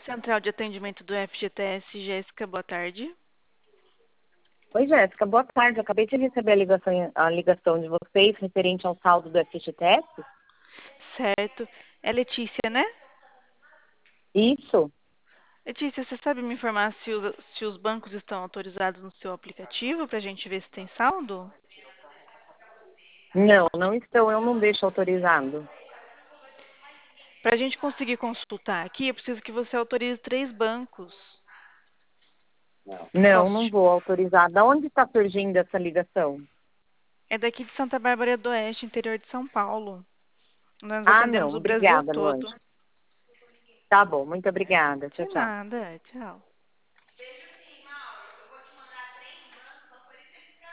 Central de atendimento do FGTS, Jéssica, boa tarde. Oi, Jéssica, boa tarde. Eu acabei de receber a ligação de vocês referente ao saldo do FGTS. Certo. É Letícia, né? Isso? Letícia, você sabe me informar se os bancos estão autorizados no seu aplicativo para a gente ver se tem saldo? Não, não estou. Eu não deixo autorizado. Para a gente conseguir consultar aqui, eu preciso que você autorize 3 bancos. Não, Posso? não vou autorizar. Da onde está surgindo essa ligação? É daqui de Santa Bárbara do Oeste, interior de São Paulo. Nós Ah, atendemos não. o Brasil Obrigada, todo. Luane. Tá bom, muito obrigada. De Tchau, tchau. nada, tchau.